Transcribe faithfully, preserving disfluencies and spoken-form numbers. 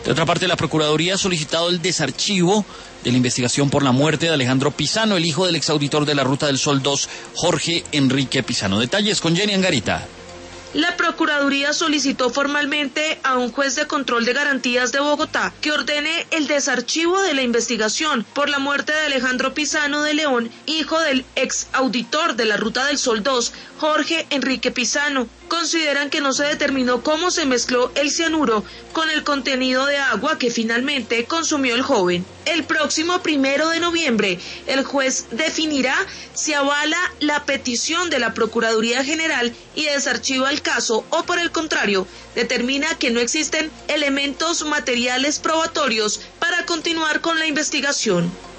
De otra parte, la Procuraduría ha solicitado el desarchivo de la investigación por la muerte de Alejandro Pizano, el hijo del exauditor de la Ruta del Sol dos, Jorge Enrique Pizano. Detalles con Jenny Angarita. La Procuraduría solicitó formalmente a un juez de control de garantías de Bogotá que ordene el desarchivo de la investigación por la muerte de Alejandro Pizano de León, hijo del ex auditor de la Ruta del Sol dos, Jorge Enrique Pizano. Consideran que no se determinó cómo se mezcló el cianuro con el contenido de agua que finalmente consumió el joven. El próximo primero de noviembre, el juez definirá si avala la petición de la Procuraduría General y desarchiva el caso o, por el contrario, determina que no existen elementos materiales probatorios para continuar con la investigación.